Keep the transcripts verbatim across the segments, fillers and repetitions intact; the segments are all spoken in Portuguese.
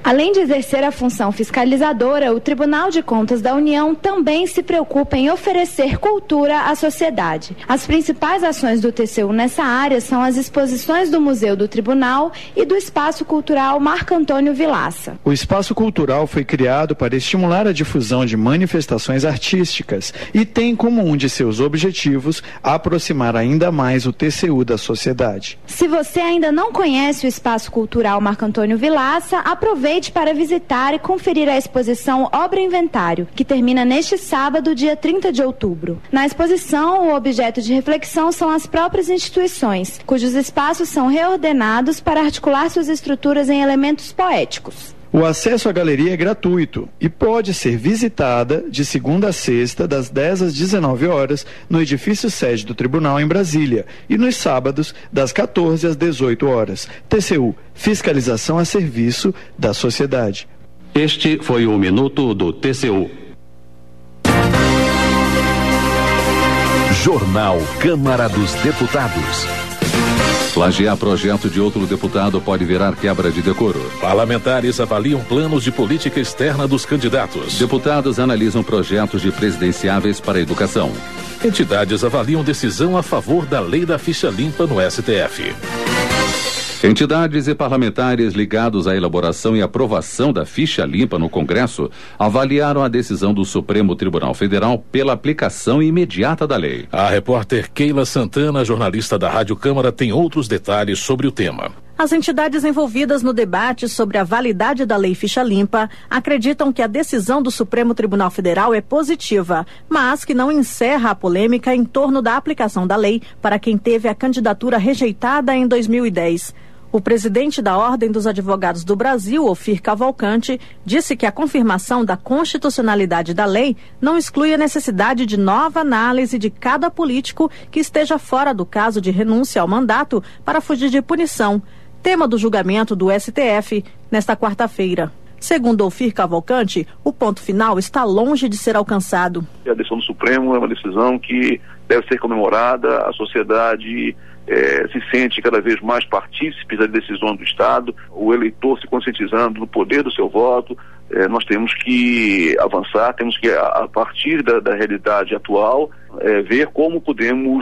Além de exercer a função fiscalizadora, o Tribunal de Contas da União também se preocupa em oferecer cultura à sociedade. As principais ações do T C U nessa área são as exposições do Museu do Tribunal e do Espaço Cultural Marco Antônio Vilaça. O Espaço Cultural foi criado para estimular a difusão de manifestações artísticas e tem como um de seus objetivos aproximar ainda mais o T C U da sociedade. Se você ainda não conhece o Espaço Cultural Marco Antônio Vilaça, aproveite para visitar e conferir a exposição Obra Inventário, que termina neste sábado, dia trinta de outubro. Na exposição, o objeto de reflexão são as próprias instituições, cujos espaços são reordenados para articular suas estruturas em elementos poéticos. O acesso à galeria é gratuito e pode ser visitada de segunda a sexta, das dez às dezenove horas, no edifício sede do Tribunal em Brasília, e nos sábados, das quatorze às dezoito horas. T C U, fiscalização a serviço da sociedade. Este foi o Minuto do T C U. Jornal Câmara dos Deputados. Plagiar projeto de outro deputado pode virar quebra de decoro. Parlamentares avaliam planos de política externa dos candidatos. Deputados analisam projetos de presidenciáveis para a educação. Entidades avaliam decisão a favor da lei da ficha limpa no S T F. Entidades e parlamentares ligados à elaboração e aprovação da ficha limpa no Congresso avaliaram a decisão do Supremo Tribunal Federal pela aplicação imediata da lei. A repórter Keila Santana, jornalista da Rádio Câmara, tem outros detalhes sobre o tema. As entidades envolvidas no debate sobre a validade da Lei Ficha Limpa acreditam que a decisão do Supremo Tribunal Federal é positiva, mas que não encerra a polêmica em torno da aplicação da lei para quem teve a candidatura rejeitada em dois mil e dez. O presidente da Ordem dos Advogados do Brasil, Ofir Cavalcante, disse que a confirmação da constitucionalidade da lei não exclui a necessidade de nova análise de cada político que esteja fora do caso de renúncia ao mandato para fugir de punição, tema do julgamento do S T F nesta quarta-feira. Segundo Ofir Cavalcante, o ponto final está longe de ser alcançado. A decisão do Supremo é uma decisão que deve ser comemorada, a sociedade É, se sente cada vez mais partícipes das decisões do Estado, o eleitor se conscientizando do poder do seu voto. É, nós temos que avançar, temos que, a, a partir da, da realidade atual, é, ver como podemos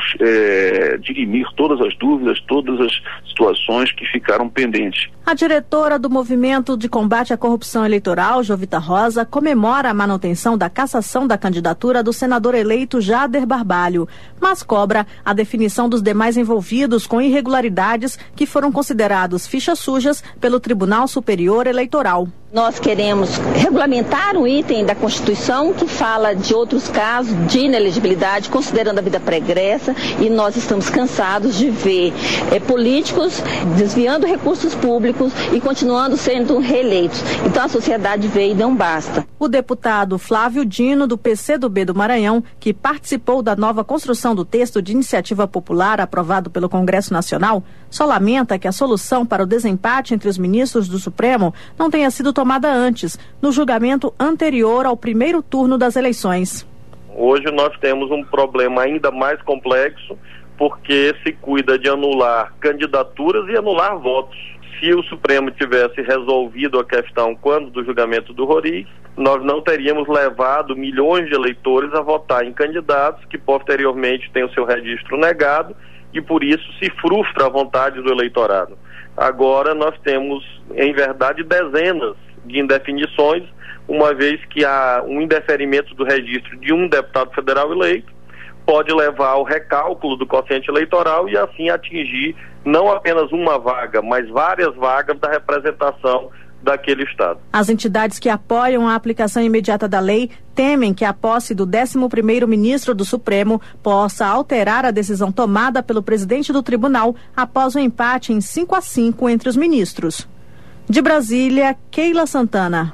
é, dirimir todas as dúvidas, todas as situações que ficaram pendentes. A diretora do Movimento de Combate à Corrupção Eleitoral, Jovita Rosa, comemora a manutenção da cassação da candidatura do senador eleito Jader Barbalho, mas cobra a definição dos demais envolvidos com irregularidades que foram considerados fichas sujas pelo Tribunal Superior Eleitoral. Nós queremos regulamentar um item da Constituição que fala de outros casos de inelegibilidade, considerando a vida pregressa, e nós estamos cansados de ver é, políticos desviando recursos públicos e continuando sendo reeleitos. Então a sociedade vê e não basta. O deputado Flávio Dino, do P C do B do Maranhão, que participou da nova construção do texto de iniciativa popular aprovado pelo Congresso Nacional, só lamenta que a solução para o desempate entre os ministros do Supremo não tenha sido tomada antes, no julgamento anterior ao primeiro turno das eleições. Hoje nós temos um problema ainda mais complexo, porque se cuida de anular candidaturas e anular votos. Se o Supremo tivesse resolvido a questão quando do julgamento do Roriz, nós não teríamos levado milhões de eleitores a votar em candidatos que posteriormente têm o seu registro negado e por isso se frustra a vontade do eleitorado. Agora nós temos, em verdade, dezenas de indefinições, uma vez que há um indeferimento do registro de um deputado federal eleito, pode levar ao recálculo do quociente eleitoral e assim atingir não apenas uma vaga, mas várias vagas da representação daquele estado. As entidades que apoiam a aplicação imediata da lei temem que a posse do décimo primeiro ministro do Supremo possa alterar a decisão tomada pelo presidente do tribunal após o empate em cinco a cinco entre os ministros. De Brasília, Keila Santana.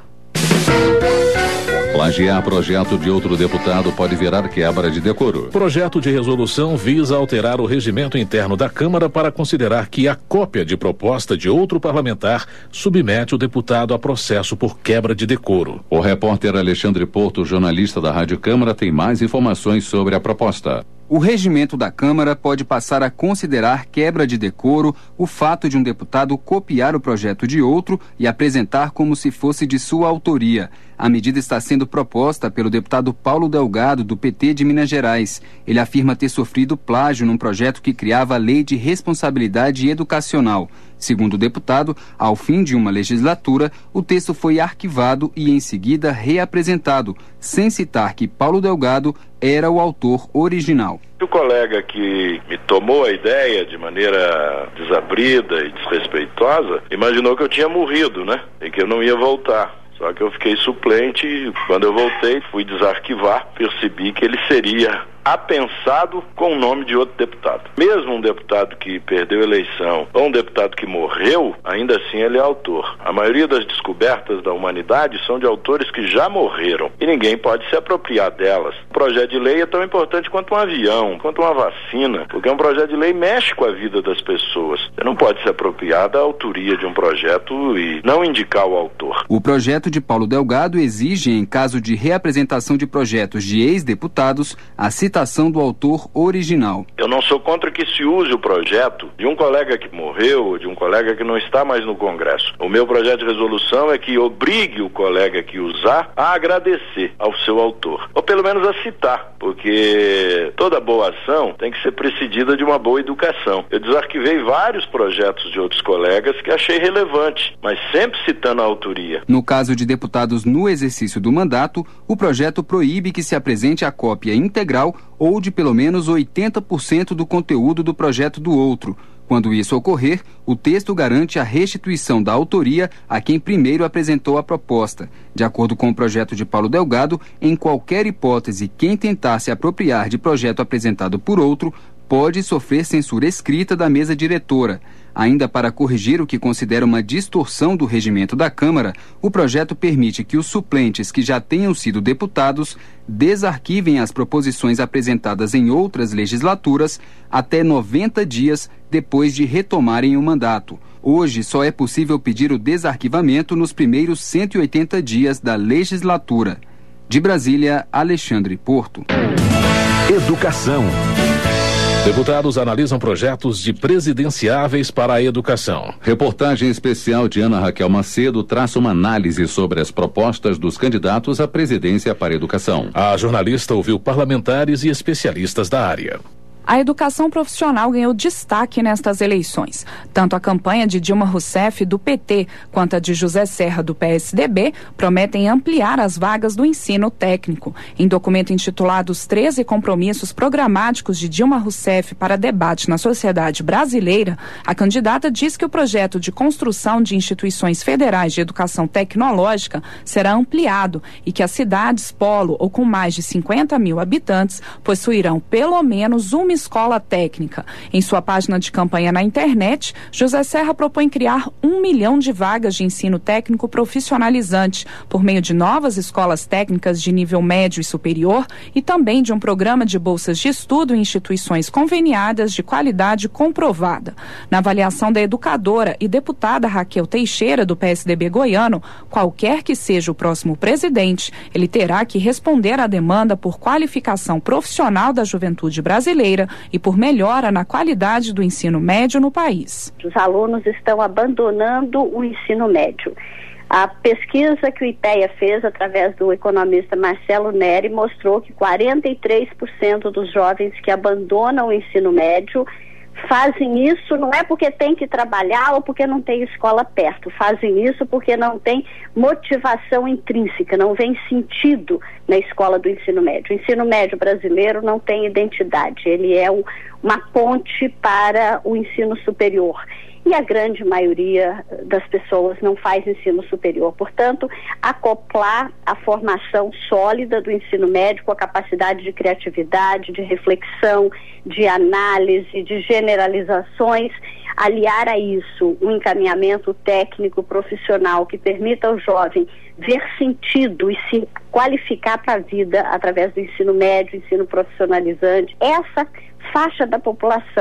Plagiar projeto de outro deputado pode virar quebra de decoro. Projeto de resolução visa alterar o regimento interno da Câmara para considerar que a cópia de proposta de outro parlamentar submete o deputado a processo por quebra de decoro. O repórter Alexandre Porto, jornalista da Rádio Câmara, tem mais informações sobre a proposta. O regimento da Câmara pode passar a considerar quebra de decoro o fato de um deputado copiar o projeto de outro e apresentar como se fosse de sua autoria. A medida está sendo proposta pelo deputado Paulo Delgado, do P T de Minas Gerais. Ele afirma ter sofrido plágio num projeto que criava a Lei de Responsabilidade Educacional. Segundo o deputado, ao fim de uma legislatura, o texto foi arquivado e, em seguida, reapresentado, sem citar que Paulo Delgado era o autor original. O colega que me tomou a ideia de maneira desabrida e desrespeitosa imaginou que eu tinha morrido, né? E que eu não ia voltar. Só que eu fiquei suplente e quando eu voltei, fui desarquivar, percebi que ele seria apensado com o nome de outro deputado. Mesmo um deputado que perdeu a eleição ou um deputado que morreu, ainda assim ele é autor. A maioria das descobertas da humanidade são de autores que já morreram e ninguém pode se apropriar delas. O projeto de lei é tão importante quanto um avião, quanto uma vacina, porque um projeto de lei mexe com a vida das pessoas. Você não pode se apropriar da autoria de um projeto e não indicar o autor. O projeto de Paulo Delgado exige, em caso de reapresentação de projetos de ex-deputados, a citação do autor original. Eu não sou contra que se use o projeto de um colega que morreu ou de um colega que não está mais no Congresso. O meu projeto de resolução é que obrigue o colega que usar a agradecer ao seu autor, ou pelo menos a citar, porque toda boa ação tem que ser precedida de uma boa educação. Eu desarquivei vários projetos de outros colegas que achei relevante, mas sempre citando a autoria. No caso de deputados no exercício do mandato, o projeto proíbe que se apresente a cópia integral ou de pelo menos oitenta por cento do conteúdo do projeto do outro. Quando isso ocorrer, o texto garante a restituição da autoria a quem primeiro apresentou a proposta. De acordo com o projeto de Paulo Delgado, em qualquer hipótese, quem tentar se apropriar de projeto apresentado por outro pode sofrer censura escrita da mesa diretora. Ainda para corrigir o que considera uma distorção do regimento da Câmara, o projeto permite que os suplentes que já tenham sido deputados desarquivem as proposições apresentadas em outras legislaturas até noventa dias depois de retomarem o mandato. Hoje só é possível pedir o desarquivamento nos primeiros cento e oitenta dias da legislatura. De Brasília, Alexandre Porto. Educação. Deputados analisam projetos de presidenciáveis para a educação. Reportagem especial de Ana Raquel Macedo traça uma análise sobre as propostas dos candidatos à presidência para a educação. A jornalista ouviu parlamentares e especialistas da área. A educação profissional ganhou destaque nestas eleições. Tanto a campanha de Dilma Rousseff, do P T, quanto a de José Serra, do P S D B, prometem ampliar as vagas do ensino técnico. Em documento intitulado Os treze Compromissos Programáticos de Dilma Rousseff para Debate na Sociedade Brasileira, a candidata diz que o projeto de construção de instituições federais de educação tecnológica será ampliado e que as cidades polo ou com mais de cinquenta mil habitantes possuirão pelo menos uma escola técnica. Em sua página de campanha na internet, José Serra propõe criar um milhão de vagas de ensino técnico profissionalizante por meio de novas escolas técnicas de nível médio e superior e também de um programa de bolsas de estudo em instituições conveniadas de qualidade comprovada. Na avaliação da educadora e deputada Raquel Teixeira, do P S D B goiano, qualquer que seja o próximo presidente, ele terá que responder à demanda por qualificação profissional da juventude brasileira e por melhora na qualidade do ensino médio no país. Os alunos estão abandonando o ensino médio. A pesquisa que o IPEA fez através do economista Marcelo Neri mostrou que quarenta e três por cento dos jovens que abandonam o ensino médio fazem isso não é porque tem que trabalhar ou porque não tem escola perto, fazem isso porque não tem motivação intrínseca, não vem sentido na escola do ensino médio. O ensino médio brasileiro não tem identidade, ele é um, uma ponte para o ensino superior. E a grande maioria das pessoas não faz ensino superior. Portanto, acoplar a formação sólida do ensino médio com a capacidade de criatividade, de reflexão, de análise, de generalizações, aliar a isso um encaminhamento técnico profissional que permita ao jovem ver sentido e se qualificar para a vida através do ensino médio, ensino profissionalizante. Essa faixa da população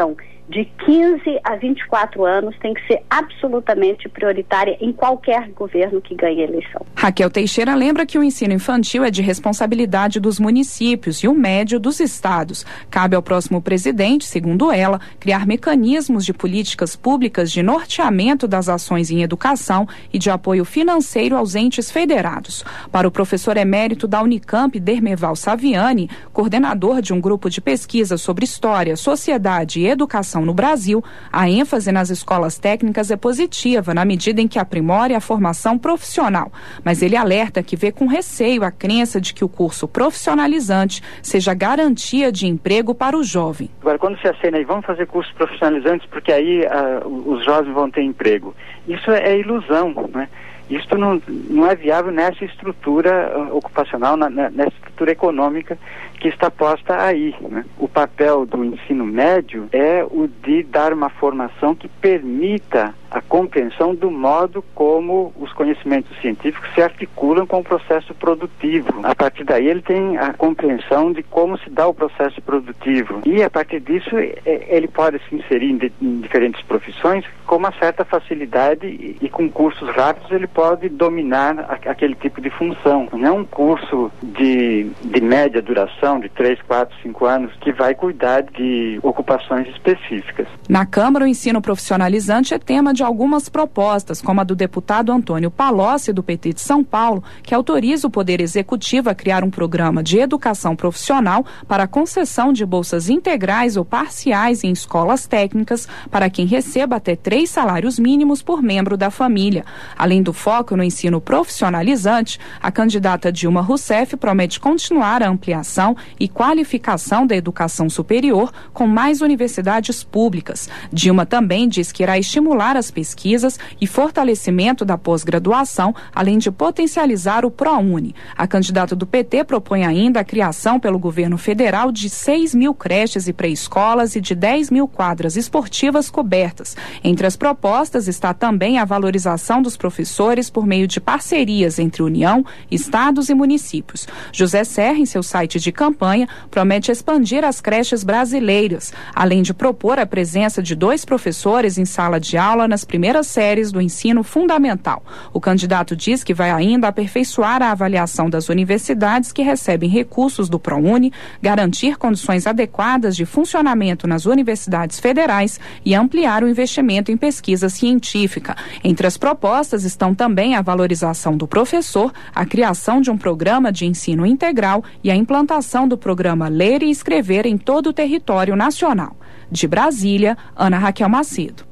de quinze a vinte e quatro anos tem que ser absolutamente prioritária em qualquer governo que ganhe a eleição. Raquel Teixeira lembra que o ensino infantil é de responsabilidade dos municípios e o médio dos estados. Cabe ao próximo presidente, segundo ela, criar mecanismos de políticas públicas de norteamento das ações em educação e de apoio financeiro aos entes federados. Para o professor emérito da Unicamp, Dermeval Saviani, coordenador de um grupo de pesquisa sobre história, sociedade e educação no Brasil, a ênfase nas escolas técnicas é positiva na medida em que aprimora a formação profissional, mas ele alerta que vê com receio a crença de que o curso profissionalizante seja garantia de emprego para o jovem. Agora, quando se acena aí, vamos fazer cursos profissionalizantes porque aí ah, os jovens vão ter emprego. Isso é, é ilusão, né? Isso não, não é viável nessa estrutura uh, ocupacional, na, na, nessa estrutura econômica que está posta aí, né? O papel do ensino médio é o de dar uma formação que permita a compreensão do modo como os conhecimentos científicos se articulam com o processo produtivo. A partir daí ele tem a compreensão de como se dá o processo produtivo e a partir disso ele pode se inserir em, de, em diferentes profissões com uma certa facilidade e, e com cursos rápidos ele pode dominar a, aquele tipo de função. Não é um curso de, de média duração, de três, quatro, cinco anos, que vai cuidar de ocupações específicas. Na Câmara, o ensino profissionalizante é tema de algumas propostas, como a do deputado Antônio Palocci, do P T de São Paulo, que autoriza o Poder Executivo a criar um programa de educação profissional para a concessão de bolsas integrais ou parciais em escolas técnicas para quem receba até três salários mínimos por membro da família. Além do foco no ensino profissionalizante, a candidata Dilma Rousseff promete continuar a ampliação e qualificação da educação superior com mais universidades públicas. Dilma também diz que irá estimular as pesquisas e fortalecimento da pós-graduação, além de potencializar o ProUni. A candidata do P T propõe ainda a criação pelo governo federal de seis mil creches e pré-escolas e de dez mil quadras esportivas cobertas. Entre as propostas está também a valorização dos professores por meio de parcerias entre União, estados e municípios. José Serra, em seu site de campanha, promete expandir as creches brasileiras, além de propor a presença de dois professores em sala de aula nas primeiras séries do ensino fundamental. O candidato diz que vai ainda aperfeiçoar a avaliação das universidades que recebem recursos do ProUni, garantir condições adequadas de funcionamento nas universidades federais e ampliar o investimento em pesquisa científica. Entre as propostas estão também a valorização do professor, a criação de um programa de ensino integral e a implantação do programa Ler e Escrever em todo o território nacional. De Brasília, Ana Raquel Macedo.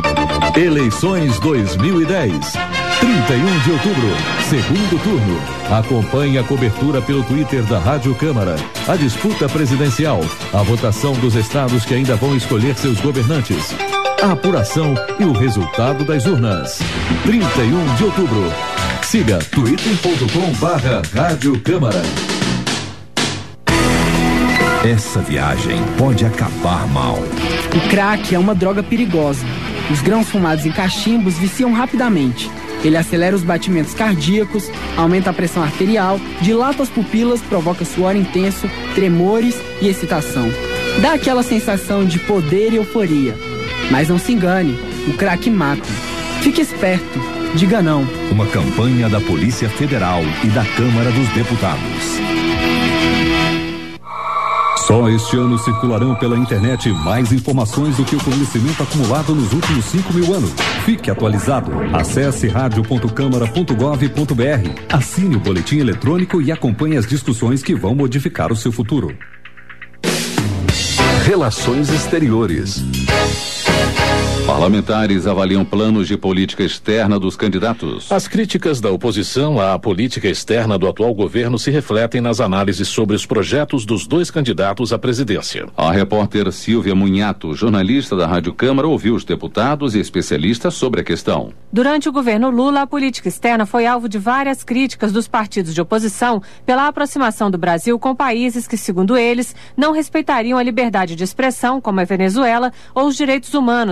Eleições dois mil e dez, trinta e um de outubro, segundo turno. Acompanhe a cobertura pelo Twitter da Rádio Câmara. A disputa presidencial, a votação dos estados que ainda vão escolher seus governantes, a apuração e o resultado das urnas. trinta e um de outubro. Siga twitter ponto com barra Rádio Câmara. Essa viagem pode acabar mal. O crack é uma droga perigosa. Os grãos fumados em cachimbos viciam rapidamente. Ele acelera os batimentos cardíacos, aumenta a pressão arterial, dilata as pupilas, provoca suor intenso, tremores e excitação. Dá aquela sensação de poder e euforia. Mas não se engane, o crack mata. Fique esperto, diga não. Uma campanha da Polícia Federal e da Câmara dos Deputados. Só este ano circularão pela internet mais informações do que o conhecimento acumulado nos últimos cinco mil anos. Fique atualizado. Acesse rádio ponto câmara ponto gov ponto br. Assine o boletim eletrônico e acompanhe as discussões que vão modificar o seu futuro. Relações Exteriores. Parlamentares avaliam planos de política externa dos candidatos. As críticas da oposição à política externa do atual governo se refletem nas análises sobre os projetos dos dois candidatos à presidência. A repórter Silvia Munhato, jornalista da Rádio Câmara, ouviu os deputados e especialistas sobre a questão. Durante o governo Lula, a política externa foi alvo de várias críticas dos partidos de oposição pela aproximação do Brasil com países que, segundo eles, não respeitariam a liberdade de expressão, como a Venezuela, ou os direitos humanos, como o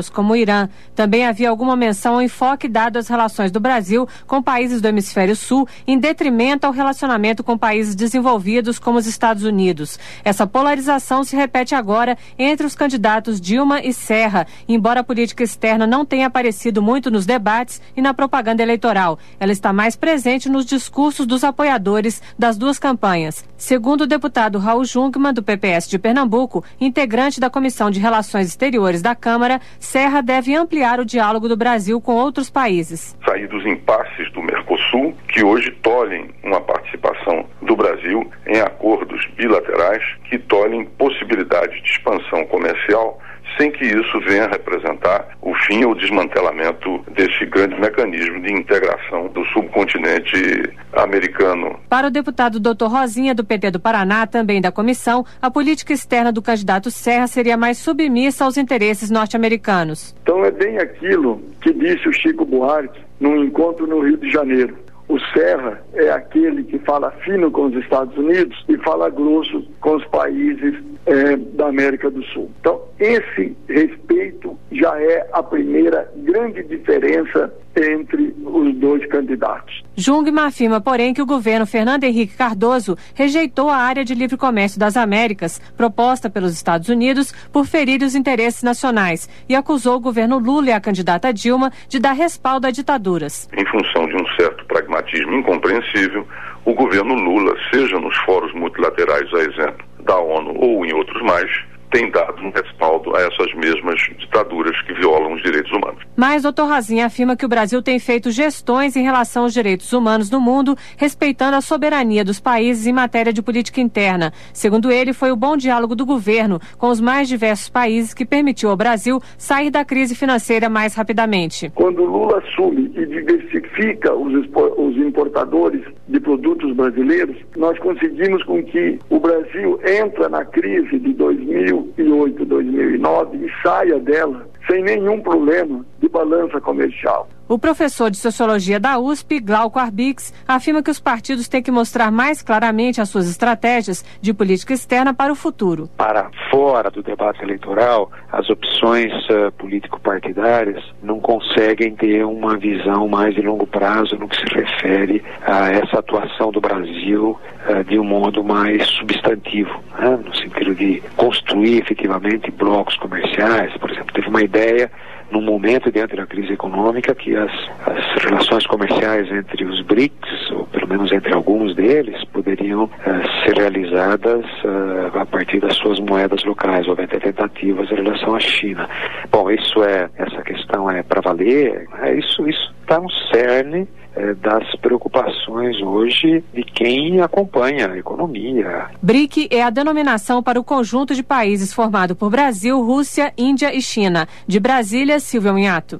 Irã. Também havia alguma menção ao enfoque dado às relações do Brasil com países do hemisfério sul, em detrimento ao relacionamento com países desenvolvidos como os Estados Unidos. Essa polarização se repete agora entre os candidatos Dilma e Serra, embora a política externa não tenha aparecido muito nos debates e na propaganda eleitoral. Ela está mais presente nos discursos dos apoiadores das duas campanhas. Segundo o deputado Raul Jungmann, do P P S de Pernambuco, integrante da Comissão de Relações Exteriores da Câmara, Serra deve ampliar o diálogo do Brasil com outros países. Sair dos impasses do Mercosul, que hoje tolhem uma participação do Brasil em acordos bilaterais que tolhem possibilidade de expansão comercial, sem que isso venha representar o fim ou desmantelamento desse grande mecanismo de integração do subcontinente americano. Para o deputado doutor Rosinha, do P T do Paraná, também da comissão, a política externa do candidato Serra seria mais submissa aos interesses norte-americanos. Então é bem aquilo que disse o Chico Buarque num encontro no Rio de Janeiro. O Serra é aquele que fala fino com os Estados Unidos e fala grosso com os países é, da América do Sul. Então, esse respeito já é a primeira grande diferença entre os dois candidatos. Jungmann afirma, porém, que o governo Fernando Henrique Cardoso rejeitou a área de livre comércio das Américas, proposta pelos Estados Unidos, por ferir os interesses nacionais, e acusou o governo Lula e a candidata Dilma de dar respaldo a ditaduras. Em função de um certo pragmatismo incompreensível, o governo Lula, seja nos fóruns multilaterais, a exemplo da ONU ou em outros mais, tem dado um respaldo a essas mesmas ditaduras que violam os direitos humanos. Mas doutor Rosinha afirma que o Brasil tem feito gestões em relação aos direitos humanos no mundo, respeitando a soberania dos países em matéria de política interna. Segundo ele, foi o bom diálogo do governo com os mais diversos países que permitiu ao Brasil sair da crise financeira mais rapidamente. Quando o Lula assume e diversifica os, os importadores de produtos brasileiros, nós conseguimos com que o Brasil entra na crise de dois mil e oito, dois mil e nove e saia dela sem nenhum problema de balança comercial. O professor de Sociologia da U S P, Glauco Arbix, afirma que os partidos têm que mostrar mais claramente as suas estratégias de política externa para o futuro. Para fora do debate eleitoral, as opções uh, político-partidárias não conseguem ter uma visão mais de longo prazo no que se refere a essa atuação do Brasil uh, de um modo mais substantivo, né? No sentido de construir efetivamente blocos comerciais. Por exemplo, teve uma ideia num momento diante da crise econômica que as, as relações comerciais entre os B R I C S, ou pelo menos entre alguns deles, poderiam uh, ser realizadas uh, a partir das suas moedas locais. Houve até tentativas em relação à China. Bom, isso é, essa questão é para valer, é, isso isso está no cerne é, das preocupações hoje de quem acompanha a economia. B R I C é a denominação para o conjunto de países formado por Brasil, Rússia, Índia e China. De Brasília, Silvia Minhato.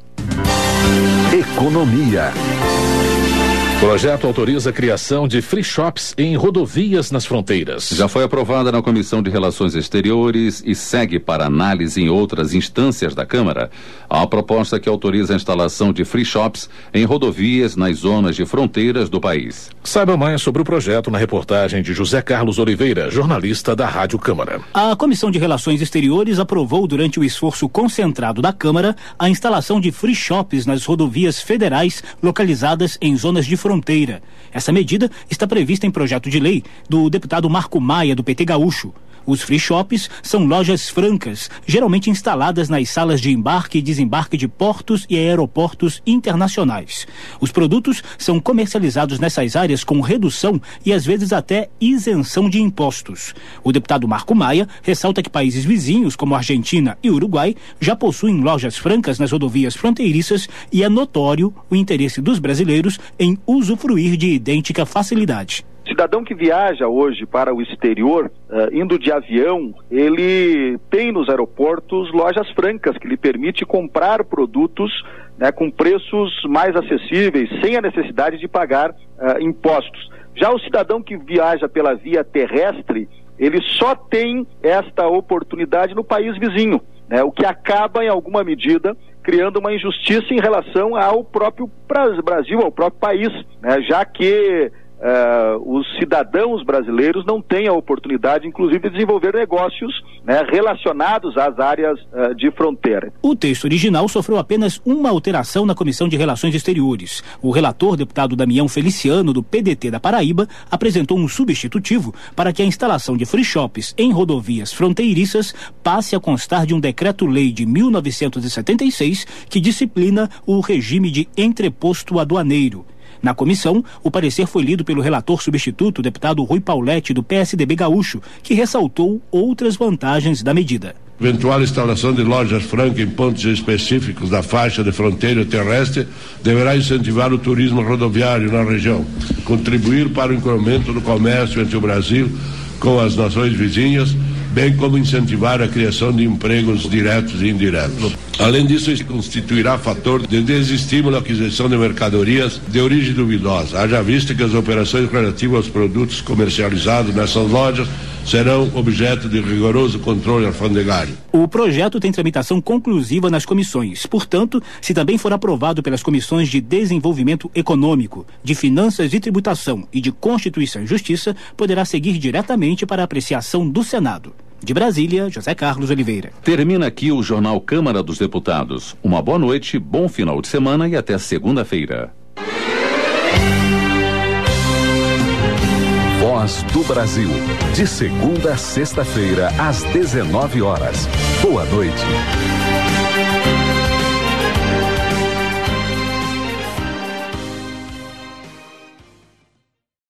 Economia. O projeto autoriza a criação de free shops em rodovias nas fronteiras. Já foi aprovada na Comissão de Relações Exteriores e segue para análise em outras instâncias da Câmara a proposta que autoriza a instalação de free shops em rodovias nas zonas de fronteiras do país. Saiba mais sobre o projeto na reportagem de José Carlos Oliveira, jornalista da Rádio Câmara. A Comissão de Relações Exteriores aprovou durante o esforço concentrado da Câmara a instalação de free shops nas rodovias federais localizadas em zonas de fronteira. Essa medida está prevista em projeto de lei do deputado Marco Maia, do P T Gaúcho. Os free shops são lojas francas, geralmente instaladas nas salas de embarque e desembarque de portos e aeroportos internacionais. Os produtos são comercializados nessas áreas com redução e às vezes até isenção de impostos. O deputado Marco Maia ressalta que países vizinhos, como Argentina e Uruguai, já possuem lojas francas nas rodovias fronteiriças e é notório o interesse dos brasileiros em usufruir de idêntica facilidade. Cidadão que viaja hoje para o exterior, uh, indo de avião, ele tem nos aeroportos lojas francas que lhe permite comprar produtos, né, com preços mais acessíveis, sem a necessidade de pagar uh, impostos. Já o cidadão que viaja pela via terrestre, ele só tem esta oportunidade no país vizinho, né, o que acaba, em alguma medida, criando uma injustiça em relação ao próprio Brasil, ao próprio país, né, já que uh, os cidadãos brasileiros não têm a oportunidade, inclusive, de desenvolver negócios, né, relacionados às áreas uh, de fronteira. O texto original sofreu apenas uma alteração na Comissão de Relações Exteriores. O relator, deputado Damião Feliciano, do P D T da Paraíba, apresentou um substitutivo para que a instalação de free shops em rodovias fronteiriças passe a constar de um decreto-lei de mil novecentos e setenta e seis que disciplina o regime de entreposto aduaneiro. Na comissão, o parecer foi lido pelo relator substituto, deputado Rui Pauletti, do P S D B gaúcho, que ressaltou outras vantagens da medida. Eventual instalação de lojas francas em pontos específicos da faixa de fronteira terrestre deverá incentivar o turismo rodoviário na região, contribuir para o incremento do comércio entre o Brasil com as nações vizinhas, bem como incentivar a criação de empregos diretos e indiretos. Além disso, isso constituirá fator de desestímulo à aquisição de mercadorias de origem duvidosa, haja vista que as operações relativas aos produtos comercializados nessas lojas serão objeto de rigoroso controle alfandegário. O projeto tem tramitação conclusiva nas comissões. Portanto, se também for aprovado pelas comissões de Desenvolvimento Econômico, de Finanças e Tributação e de Constituição e Justiça, poderá seguir diretamente para a apreciação do Senado. De Brasília, José Carlos Oliveira. Termina aqui o Jornal Câmara dos Deputados. Uma boa noite, bom final de semana e até segunda-feira. Voz do Brasil, de segunda a sexta-feira, às dezenove horas. Boa noite.